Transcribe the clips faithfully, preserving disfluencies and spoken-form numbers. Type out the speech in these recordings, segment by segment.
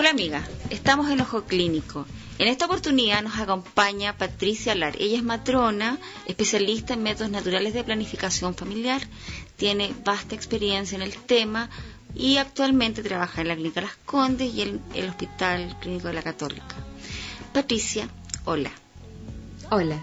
Hola amiga, estamos en Ojo Clínico. En esta oportunidad nos acompaña Patricia Lar. Ella es matrona, especialista en métodos naturales de planificación familiar, tiene vasta experiencia en el tema y actualmente trabaja en la Clínica Las Condes y en el Hospital Clínico de la Católica. Patricia, hola. Hola.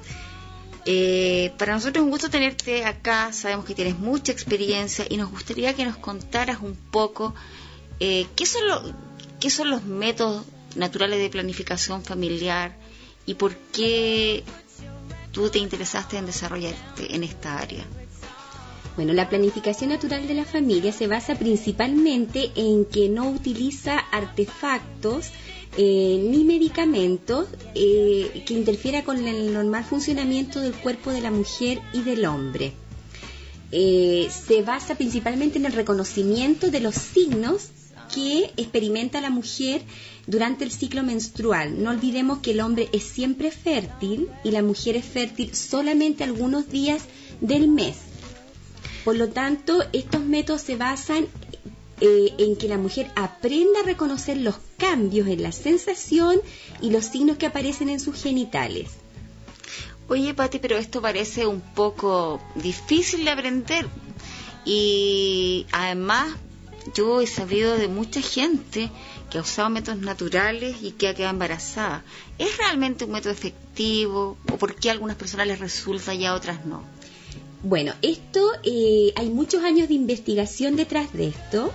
Eh, para nosotros es un gusto tenerte acá, sabemos que tienes mucha experiencia y nos gustaría que nos contaras un poco eh, qué son, lo, qué son los métodos naturales de planificación familiar y por qué tú te interesaste en desarrollarte en esta área. Bueno, la planificación natural de la familia se basa principalmente en que no utiliza artefactos eh, ni medicamentos eh, que interfiera con el normal funcionamiento del cuerpo de la mujer y del hombre. Eh, se basa principalmente en el reconocimiento de los signos que experimenta la mujer durante el ciclo menstrual. No olvidemos que el hombre es siempre fértil y la mujer es fértil solamente algunos días del mes. Por lo tanto, estos métodos se basan eh, en que la mujer aprenda a reconocer los cambios en la sensación y los signos que aparecen en sus genitales. Oye, Pati, pero esto parece un poco difícil de aprender y además yo he sabido de mucha gente que ha usado métodos naturales y que ha quedado embarazada. ¿Es realmente un método efectivo o por qué a algunas personas les resulta y a otras no? Bueno, esto, eh, hay muchos años de investigación detrás de esto.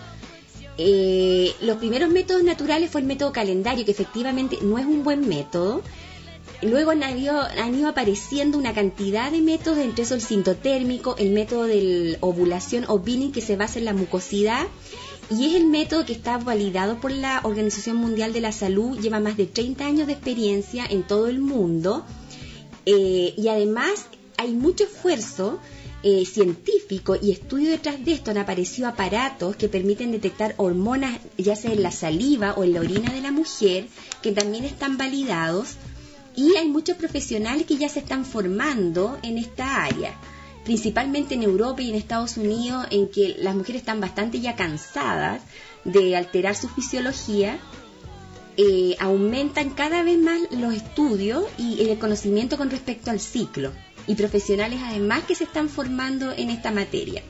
Eh, los primeros métodos naturales fue el método calendario, que efectivamente no es un buen método. Luego han ido, han ido apareciendo una cantidad de métodos, entre esos el sintotérmico, el método de ovulación o binning, que se basa en la mucosidad, y es el método que está validado por la Organización Mundial de la Salud, lleva más de treinta años de experiencia en todo el mundo, eh, y además hay mucho esfuerzo eh, científico y estudio detrás de esto. Han aparecido aparatos que permiten detectar hormonas, ya sea en la saliva o en la orina de la mujer, que también están validados. Y hay muchos profesionales que ya se están formando en esta área, principalmente en Europa y en Estados Unidos, en que las mujeres están bastante ya cansadas de alterar su fisiología. Eh, aumentan cada vez más los estudios y el conocimiento con respecto al ciclo, y profesionales además que se están formando en esta materia.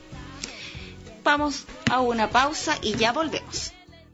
Vamos a una pausa y ya volvemos.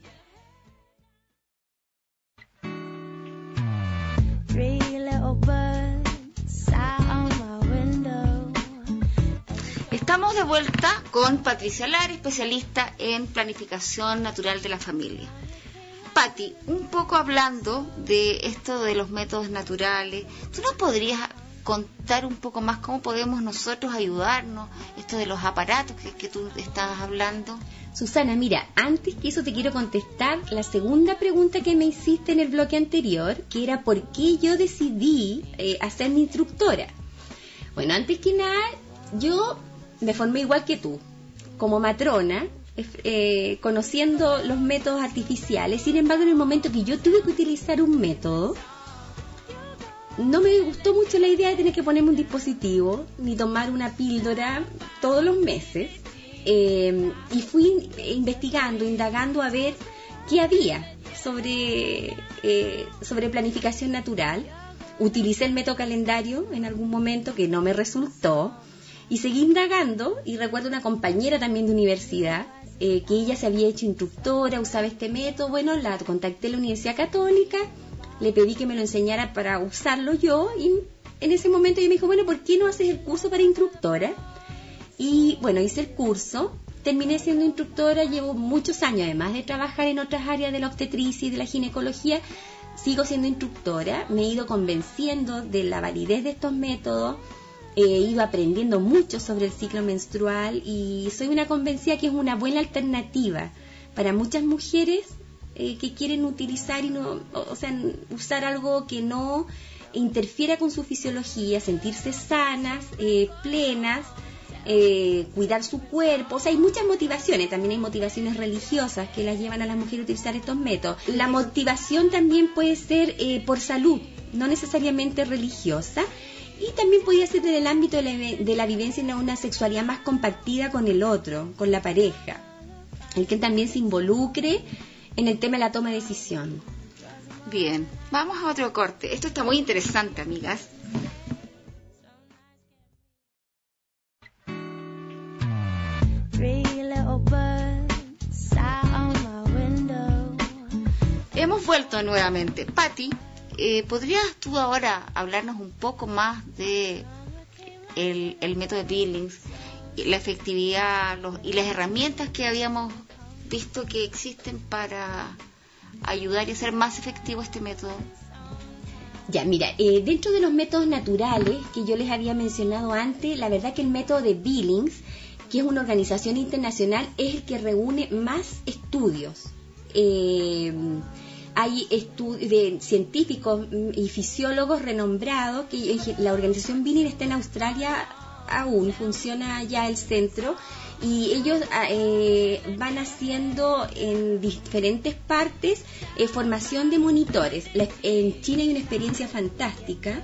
Estamos de vuelta con Patricia Lar, especialista en planificación natural de la familia. Pati, un poco hablando de esto de los métodos naturales, ¿tú nos podrías contar un poco más cómo podemos nosotros ayudarnos, esto de los aparatos que, que tú estabas hablando? Susana, mira, antes que eso te quiero contestar la segunda pregunta que me hiciste en el bloque anterior, que era por qué yo decidí eh, hacer mi instructora. Bueno, antes que nada, yo me formé igual que tú, como matrona, eh, conociendo los métodos artificiales. Sin embargo, en el momento que yo tuve que utilizar un método, no me gustó mucho la idea de tener que ponerme un dispositivo, ni tomar una píldora todos los meses. Eh, y fui investigando, indagando a ver qué había sobre, eh, sobre planificación natural. Utilicé el método calendario en algún momento que no me resultó y seguí indagando, y recuerdo una compañera también de universidad eh, que ella se había hecho instructora, usaba este método. Bueno, la contacté en la Universidad Católica, le pedí que me lo enseñara para usarlo yo, y en ese momento ella me dijo, bueno, ¿por qué no haces el curso para instructora? Y bueno, hice el curso, terminé siendo instructora, llevo muchos años, además de trabajar en otras áreas de la obstetricia y de la ginecología, sigo siendo instructora. Me he ido convenciendo de la validez de estos métodos, he ido aprendiendo mucho sobre el ciclo menstrual y soy una convencida que es una buena alternativa para muchas mujeres eh, que quieren utilizar y no, o sea, usar algo que no interfiera con su fisiología, sentirse sanas, eh, plenas, Eh, cuidar su cuerpo. O sea, hay muchas motivaciones. También hay motivaciones religiosas que las llevan a las mujeres a utilizar estos métodos. La motivación también puede ser eh, por salud, no necesariamente religiosa, y también podría ser desde el ámbito de la, de la vivencia en una sexualidad más compartida con el otro, con la pareja, el que también se involucre en el tema de la toma de decisión. Bien, vamos a otro corte. Esto está muy interesante, amigas. Hemos vuelto nuevamente. Patti, eh, ¿podrías tú ahora hablarnos un poco más de el, el método de Billings, la efectividad los, y las herramientas que habíamos visto que existen para ayudar y hacer más efectivo este método? Ya, mira, eh, dentro de los métodos naturales que yo les había mencionado antes, la verdad que el método de Billings, que es una organización internacional, es el que reúne más estudios. Eh, hay estu- de científicos y fisiólogos renombrados, que la organización Billings está en Australia aún, funciona ya el centro, y ellos eh, van haciendo en diferentes partes eh, formación de monitores. La, en China hay una experiencia fantástica,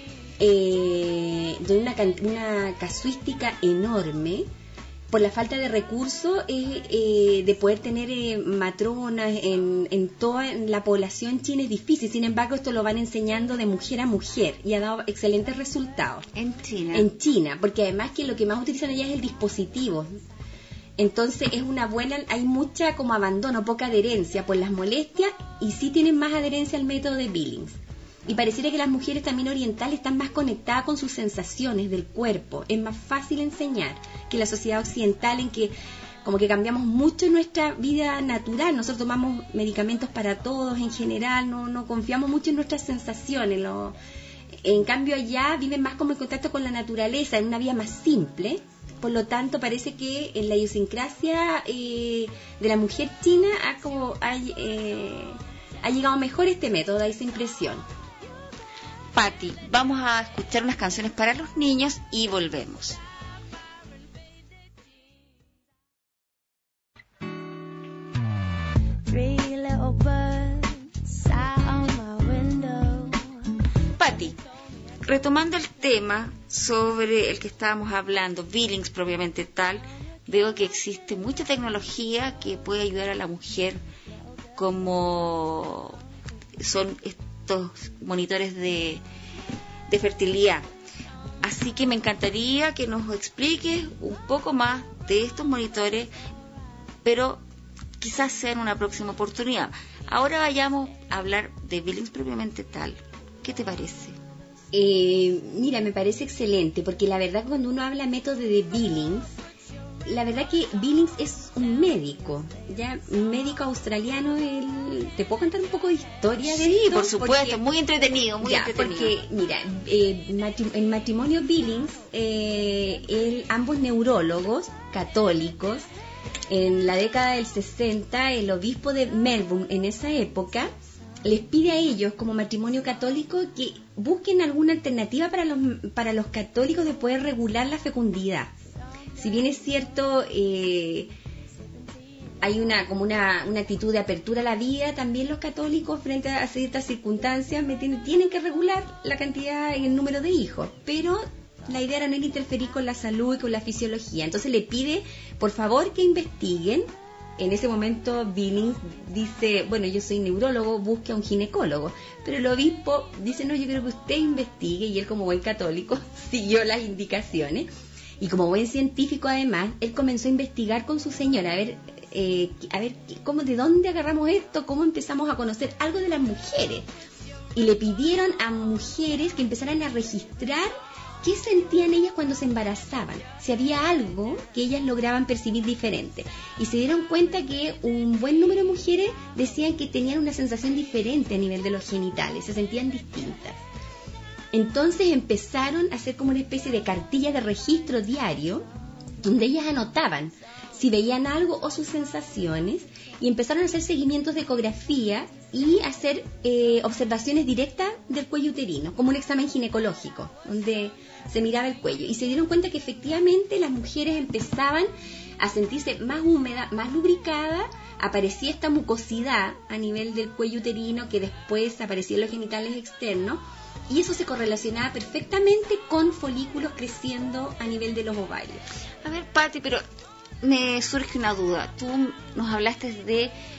eh, de una, una casuística enorme. Por la falta de recursos, eh, eh, de poder tener eh, matronas en, en toda la población china es difícil. Sin embargo, esto lo van enseñando de mujer a mujer y ha dado excelentes resultados. En China. En China, porque además que lo que más utilizan allá es el dispositivo. Entonces es una buena, hay mucha como abandono, poca adherencia por las molestias, y sí tienen más adherencia al método de Billings. Y pareciera que las mujeres también orientales están más conectadas con sus sensaciones del cuerpo. Es más fácil enseñar que la sociedad occidental, en que como que cambiamos mucho en nuestra vida natural. Nosotros tomamos medicamentos para todos en general, no, no confiamos mucho en nuestras sensaciones. Lo, en cambio allá viven más como en contacto con la naturaleza, en una vida más simple. Por lo tanto, parece que en la idiosincrasia eh, de la mujer china ha, como, ha, eh, ha llegado mejor este método, da esa impresión. Patti, vamos a escuchar unas canciones para los niños y volvemos. Patti, retomando el tema sobre el que estábamos hablando, Billings propiamente tal, veo que existe mucha tecnología que puede ayudar a la mujer, como son estos monitores de, de fertilidad. Así que me encantaría que nos expliques un poco más de estos monitores, pero quizás sea en una próxima oportunidad. Ahora vayamos a hablar de Billings propiamente tal. ¿Qué te parece? Eh, mira, me parece excelente, porque la verdad cuando uno habla método de Billings, la verdad que Billings es un médico, ya un médico australiano. Él, ¿te puedo contar un poco de historia de sí, esto? por supuesto, porque, muy entretenido, muy ya, entretenido. Porque, mira, eh, matri- en matrimonio Billings, eh, él, ambos neurólogos católicos, en la década del sesenta, el obispo de Melbourne en esa época les pide a ellos, como matrimonio católico, que busquen alguna alternativa para los, para los católicos de poder regular la fecundidad. Si bien es cierto, eh, hay una como una, una actitud de apertura a la vida, también los católicos frente a ciertas circunstancias me tienen, tienen que regular la cantidad y el número de hijos, pero la idea era no interferir con la salud y con la fisiología. Entonces le pide, por favor, que investiguen. En ese momento Billings dice, bueno, yo soy neurólogo, busque a un ginecólogo. Pero el obispo dice, no, yo creo que usted investigue, y él, como buen católico, siguió las indicaciones. Y como buen científico, además, él comenzó a investigar con su señora, a ver, eh, a ver cómo, de dónde agarramos esto, cómo empezamos a conocer algo de las mujeres. Y le pidieron a mujeres que empezaran a registrar qué sentían ellas cuando se embarazaban, si había algo que ellas lograban percibir diferente. Y se dieron cuenta que un buen número de mujeres decían que tenían una sensación diferente a nivel de los genitales, se sentían distintas. Entonces empezaron a hacer como una especie de cartilla de registro diario, donde ellas anotaban si veían algo o sus sensaciones, y empezaron a hacer seguimientos de ecografía y hacer eh, observaciones directas del cuello uterino, como un examen ginecológico, donde se miraba el cuello. Y se dieron cuenta que efectivamente las mujeres empezaban a sentirse más húmedas, más lubricadas, aparecía esta mucosidad a nivel del cuello uterino que después aparecía en los genitales externos, y eso se correlacionaba perfectamente con folículos creciendo a nivel de los ovarios. A ver, Patti, pero me surge una duda. Tú nos hablaste de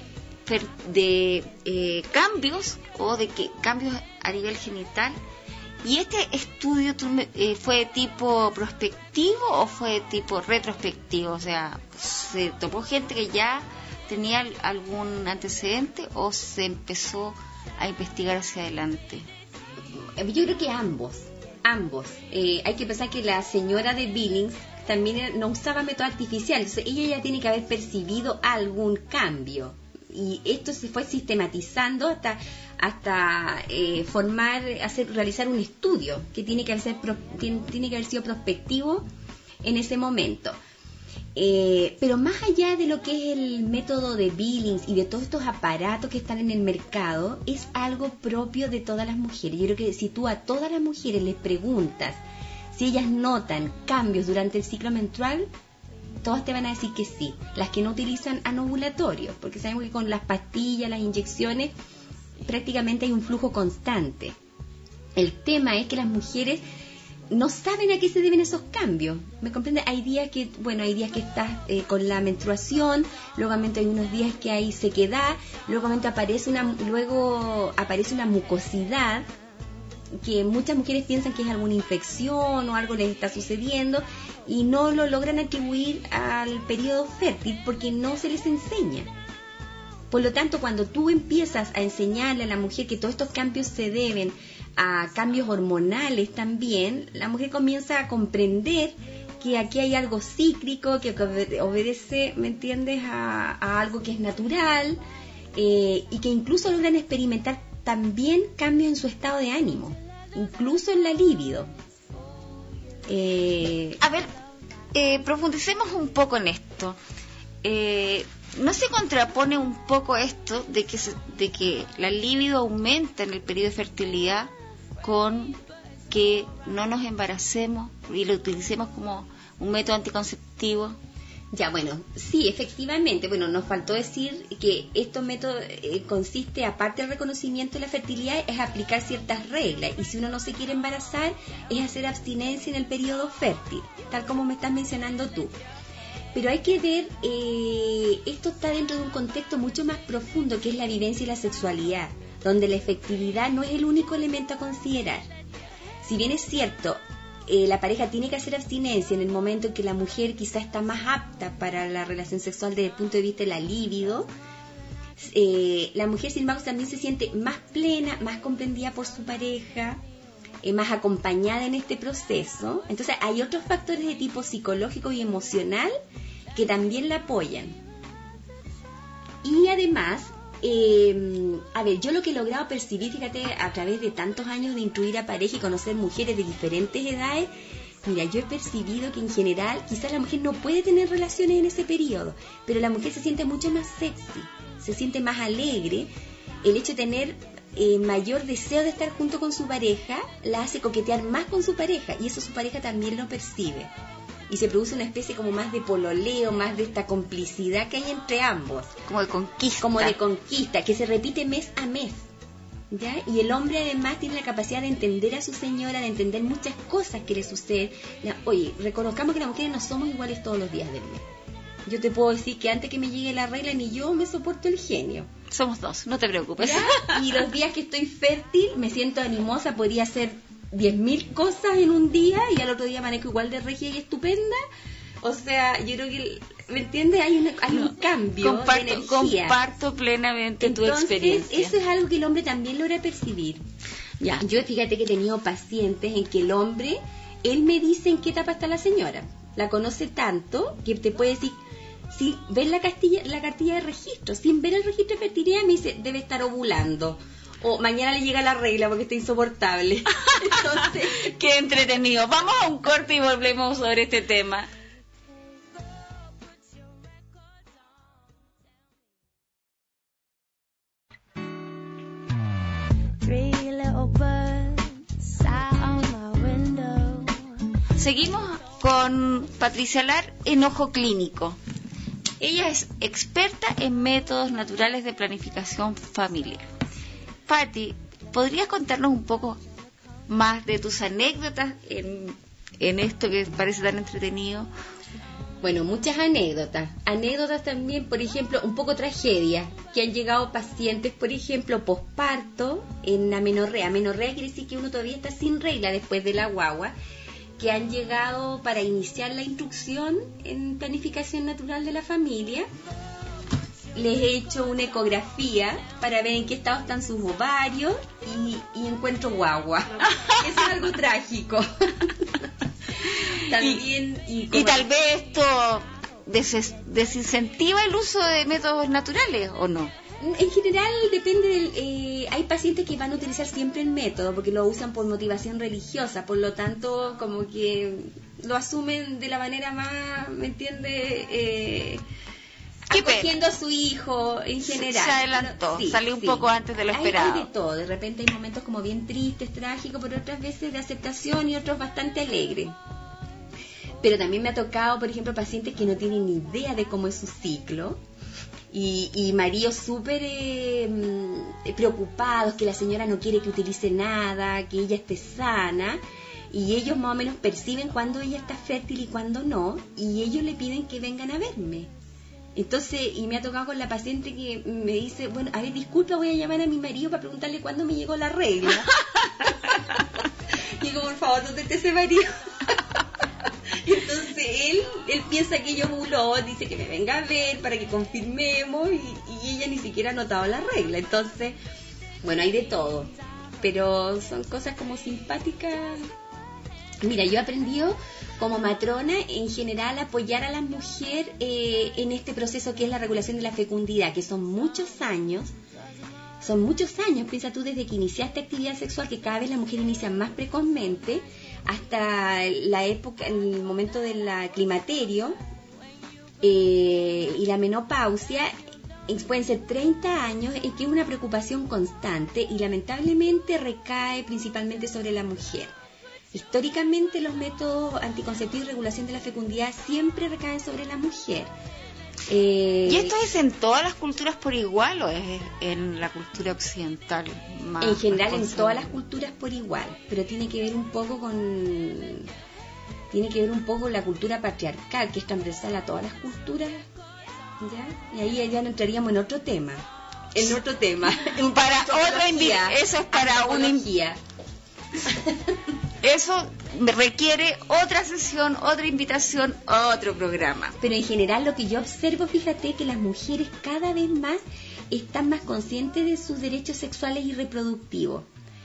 de eh, cambios o de que cambios a nivel genital. ¿Y este estudio tú, eh, fue de tipo prospectivo o fue de tipo retrospectivo? O sea, ¿se topó gente que ya tenía algún antecedente o se empezó a investigar hacia adelante? Yo creo que ambos, ambos. Eh, hay que pensar que la señora de Billings también no usaba método artificial, entonces ella ya tiene que haber percibido algún cambio. Y esto se fue sistematizando hasta hasta eh, formar, hacer, realizar un estudio que tiene que haber, tiene, tiene que haber sido prospectivo en ese momento. Eh, pero más allá de lo que es el método de Billings y de todos estos aparatos que están en el mercado, es algo propio de todas las mujeres. Yo creo que si tú a todas las mujeres les preguntas si ellas notan cambios durante el ciclo menstrual, todas te van a decir que sí. Las que no utilizan anovulatorios, porque sabemos que con las pastillas, las inyecciones, prácticamente hay un flujo constante. El tema es que las mujeres no saben a qué se deben esos cambios. ¿Me comprende? Hay días que, bueno, hay días que estás eh, con la menstruación, luego hay unos días que hay sequedad, luego aparece una, luego aparece una mucosidad que muchas mujeres piensan que es alguna infección o algo les está sucediendo y no lo logran atribuir al periodo fértil porque no se les enseña. Por lo tanto, cuando tú empiezas a enseñarle a la mujer que todos estos cambios se deben a cambios hormonales también, la mujer comienza a comprender que aquí hay algo cíclico, que obedece, ¿me entiendes?, a, a algo que es natural, eh, y que incluso logran experimentar también cambios en su estado de ánimo, incluso en la libido. Eh... A ver, eh, profundicemos un poco en esto. Eh, ¿No se contrapone un poco esto de que, se, de que la libido aumenta en el periodo de fertilidad con que no nos embaracemos y lo utilicemos como un método anticonceptivo? Ya, bueno, sí, efectivamente. Bueno, nos faltó decir que estos métodos eh, consiste, aparte del reconocimiento de la fertilidad, es aplicar ciertas reglas. Y si uno no se quiere embarazar, es hacer abstinencia en el periodo fértil, tal como me estás mencionando tú. Pero hay que ver, eh, esto está dentro de un contexto mucho más profundo, que es la vivencia y la sexualidad, donde la efectividad no es el único elemento a considerar. Si bien es cierto, Eh, la pareja tiene que hacer abstinencia en el momento en que la mujer quizá está más apta para la relación sexual desde el punto de vista de la libido, eh, la mujer sin embargo también se siente más plena, más comprendida por su pareja, eh, más acompañada en este proceso. Entonces hay otros factores de tipo psicológico y emocional que también la apoyan. Y además, Eh, a ver, yo lo que he logrado percibir, fíjate, a través de tantos años de instruir a pareja y conocer mujeres de diferentes edades, mira, yo he percibido que en general quizás la mujer no puede tener relaciones en ese periodo, pero la mujer se siente mucho más sexy, se siente más alegre. El hecho de tener eh, mayor deseo de estar junto con su pareja la hace coquetear más con su pareja, y eso su pareja también lo percibe. Y se produce una especie como más de pololeo, más de esta complicidad que hay entre ambos. Como de conquista. Como de conquista, que se repite mes a mes, ¿ya? Y el hombre además tiene la capacidad de entender a su señora, de entender muchas cosas que le suceden. Oye, reconozcamos que las mujeres no somos iguales todos los días del mes. Yo te puedo decir que antes que me llegue la regla ni yo me soporto el genio. Somos dos, no te preocupes. ¿Ya? Y los días que estoy fértil me siento animosa, podría hacer diez mil cosas en un día y al otro día amanezco igual de regia y estupenda. O sea, yo creo que, ¿me entiendes? Hay, una, hay un cambio comparto, de energía. Comparto plenamente Entonces, tu experiencia. Eso es algo que el hombre también logra percibir. Ya, yo fíjate que he tenido pacientes en que el hombre, él me dice en qué etapa está la señora. La conoce tanto que te puede decir, si ves la, castilla, la cartilla de registro, sin ver el registro de fertilidad, me dice, debe estar ovulando. O mañana le llega la regla porque está insoportable. Entonces, qué entretenido. Vamos a un corte y volvemos sobre este tema. Seguimos con Patricia Lar en Ojo Clínico. Ella es experta en métodos naturales de planificación familiar. Pati, ¿podrías contarnos un poco más de tus anécdotas en, en esto que parece tan entretenido? Bueno, muchas anécdotas. Anécdotas también, por ejemplo, un poco tragedia, que han llegado pacientes, por ejemplo, posparto, en amenorrea. Amenorrea quiere decir que uno todavía está sin regla después de la guagua, que han llegado para iniciar la instrucción en planificación natural de la familia. Les he hecho una ecografía para ver en qué estado están sus ovarios y, y encuentro guagua. Eso es algo trágico. También, y, y, y tal vez esto des, desincentiva el uso de métodos naturales, ¿o no? En general depende del, eh, hay pacientes que van a utilizar siempre el método porque lo usan por motivación religiosa, por lo tanto como que lo asumen de la manera más, ¿me entiende? Eh, acogiendo a su hijo en general. Se adelantó, sí, salió un sí. poco antes de lo esperado. Hay, hay de todo, de repente hay momentos como bien tristes, trágicos, pero otras veces de aceptación y otros bastante alegres. Pero también me ha tocado, por ejemplo, pacientes que no tienen ni idea de cómo es su ciclo y, y maridos súper eh, preocupados, que la señora no quiere que utilice nada, que ella esté sana, y ellos más o menos perciben cuándo ella está fértil y cuándo no, y ellos le piden que vengan a verme. Entonces, y me ha tocado con la paciente que me dice, bueno, a ver, disculpa, voy a llamar a mi marido para preguntarle cuándo me llegó la regla. Y digo, por favor, ¿dónde está ese marido? Entonces él, él piensa que yo bulo, dice que me venga a ver para que confirmemos y, y ella ni siquiera ha notado la regla. Entonces, bueno, hay de todo, pero son cosas como simpáticas. Mira, yo he aprendido como matrona en general a apoyar a la mujer eh, en este proceso que es la regulación de la fecundidad, que son muchos años. Son muchos años, piensa tú, desde que iniciaste actividad sexual, que cada vez la mujer inicia más precozmente, hasta la época, el momento del climaterio eh, y la menopausia, pueden ser treinta años, en que es una preocupación constante y lamentablemente recae principalmente sobre la mujer. Históricamente los métodos anticonceptivos y regulación de la fecundidad siempre recaen sobre la mujer. Eh, ¿Y esto es en todas las culturas por igual o es en la cultura occidental más? En general en todas las culturas por igual, pero tiene que ver un poco con tiene que ver un poco con la cultura patriarcal, que es transversal a todas las culturas, ¿ya? Y ahí ya no entraríamos en otro tema, en otro tema. Para otra invitación, eso es para una guía. Eso requiere otra sesión, otra invitación, otro programa. Pero en general lo que yo observo, fíjate que las mujeres cada vez más están más conscientes de sus derechos sexuales y reproductivos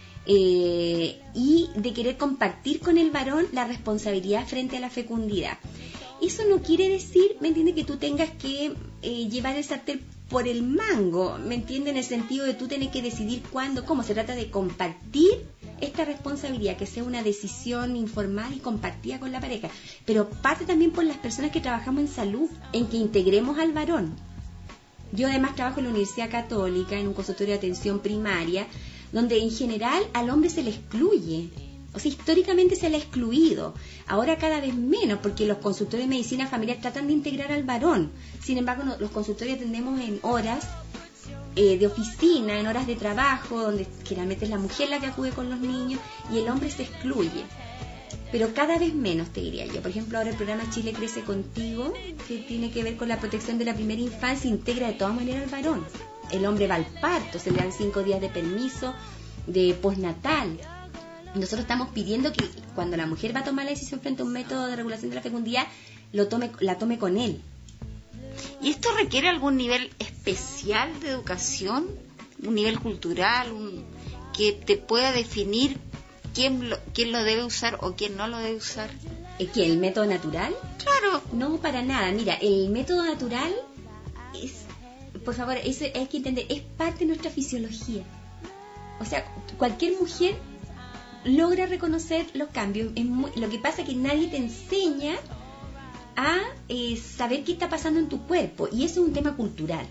eh, y de querer compartir con el varón la responsabilidad frente a la fecundidad. Eso no quiere decir, ¿me entiendes?, que tú tengas que eh, llevar el sartén por el mango, ¿me entiendes?, en el sentido de tú tener que decidir cuándo, cómo. Se trata de compartir esta responsabilidad, que sea una decisión informal y compartida con la pareja, pero parte también por las personas que trabajamos en salud, en que integremos al varón. Yo además trabajo en la Universidad Católica, en un consultorio de atención primaria, donde en general al hombre se le excluye. O sea, históricamente se le ha excluido. Ahora cada vez menos, porque los consultorios de medicina familiar tratan de integrar al varón. Sin embargo, no, los consultorios atendemos en horas eh, de oficina, en horas de trabajo, donde generalmente es la mujer la que acude con los niños y el hombre se excluye. Pero cada vez menos, te diría yo. Por ejemplo, ahora el programa Chile Crece Contigo, que tiene que ver con la protección de la primera infancia, integra de todas maneras al varón. El hombre va al parto, se le dan cinco días de permiso de postnatal. Nosotros estamos pidiendo que cuando la mujer va a tomar la decisión frente a un método de regulación de la fecundidad, lo tome, la tome con él. ¿Y esto requiere algún nivel especial de educación? ¿Un nivel cultural? Un, que te pueda definir quién lo, quién lo debe usar o quién no lo debe usar? ¿Es que el método natural? Claro. No, para nada. Mira, el método natural es, por favor, eso hay que entender, es parte de nuestra fisiología. O sea, cualquier mujer logra reconocer los cambios. Es muy, lo que pasa es que nadie te enseña a eh, saber qué está pasando en tu cuerpo, y eso es un tema cultural.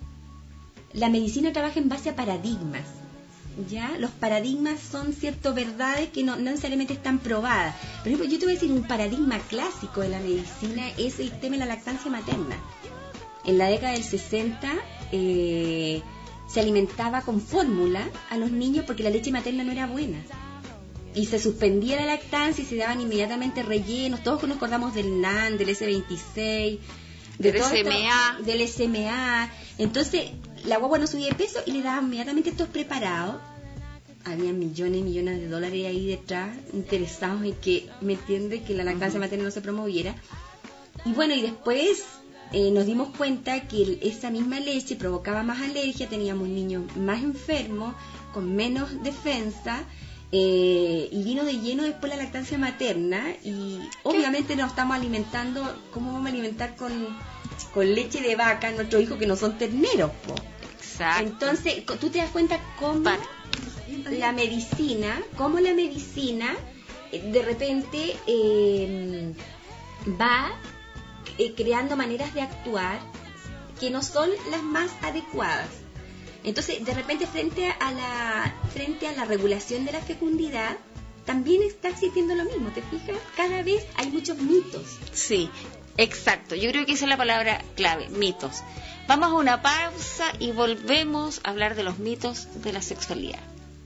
La medicina trabaja en base a paradigmas, ¿ya? Los paradigmas son ciertas verdades que no, no necesariamente están probadas. Por ejemplo, yo te voy a decir un paradigma clásico de la medicina, es el tema de la lactancia materna. En la década del sesenta eh, se alimentaba con fórmula a los niños porque la leche materna no era buena. y se suspendía la lactancia y se daban inmediatamente rellenos. Todos nos acordamos del N A N, del S veintiséis, de del S M A. Esto, del S M A. Entonces, la guagua no subía de peso y le daban inmediatamente estos preparados. Había millones y millones de dólares ahí detrás, interesados en que, ¿me entiendes?, que la lactancia uh-huh. materna no se promoviera. Y bueno, y después eh, nos dimos cuenta que el, esa misma leche provocaba más alergia, teníamos niños más enfermos, con menos defensa, eh, y vino de lleno después la lactancia materna, y obviamente nos estamos alimentando, ¿cómo vamos a alimentar con, con leche de vaca a nuestros hijos que no son terneros, po? Exacto. Entonces, tú te das cuenta cómo Para. la medicina, cómo la medicina de repente eh, va eh, creando maneras de actuar que no son las más adecuadas. Entonces, de repente, frente a la frente a la regulación de la fecundidad, también está existiendo lo mismo, ¿te fijas? Cada vez hay muchos mitos. Sí, exacto. Yo creo que esa es la palabra clave, mitos. Vamos a una pausa y volvemos a hablar de los mitos de la sexualidad.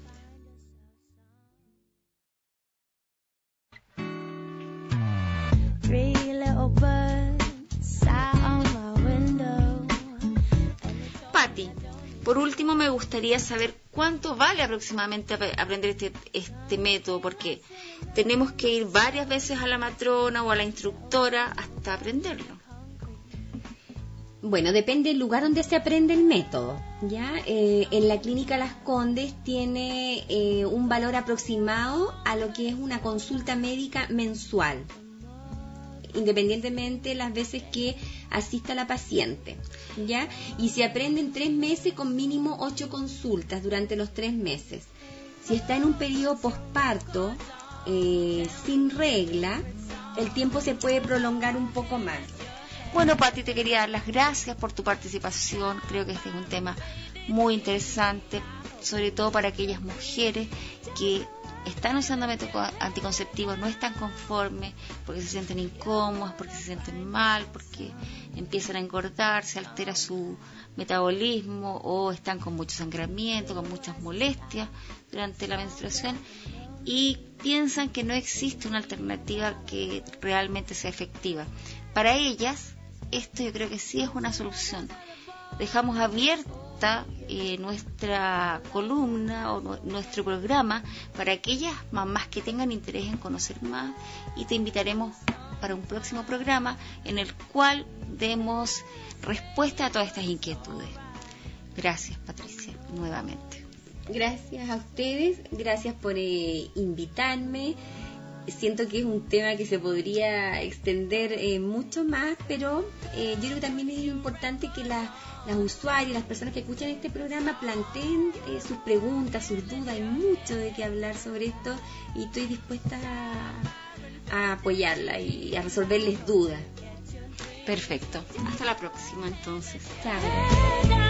Patti, por último me gustaría saber cuánto vale aproximadamente aprender este, este método, porque tenemos que ir varias veces a la matrona o a la instructora hasta aprenderlo. Bueno, depende del lugar donde se aprende el método, ¿ya? Eh, en la clínica Las Condes tiene eh, un valor aproximado a lo que es una consulta médica mensual, independientemente las veces que asista la paciente, ¿ya? Y se aprende en tres meses con mínimo ocho consultas durante los tres meses. Si está en un periodo posparto, eh, sin regla, el tiempo se puede prolongar un poco más. Bueno, Patti, te quería dar las gracias por tu participación. Creo que este es un tema muy interesante, sobre todo para aquellas mujeres que están usando métodos anticonceptivos, no están conformes, porque se sienten incómodas, porque se sienten mal, porque empiezan a engordar, se altera su metabolismo o están con mucho sangramiento, con muchas molestias durante la menstruación y piensan que no existe una alternativa que realmente sea efectiva. Para ellas, esto yo creo que sí es una solución. Dejamos abierta eh, nuestra columna o no, nuestro programa para aquellas mamás que tengan interés en conocer más, y te invitaremos para un próximo programa en el cual demos respuesta a todas estas inquietudes. Gracias, Patricia, nuevamente. Gracias a ustedes, gracias por eh, invitarme. Siento que es un tema que se podría extender eh, mucho más, pero eh, yo creo que también es importante que la, las usuarias, las personas que escuchan este programa planteen eh, sus preguntas, sus dudas. Hay mucho de qué hablar sobre esto y estoy dispuesta a, a apoyarla y a resolverles dudas. Perfecto. Hasta la próxima, entonces. Chao.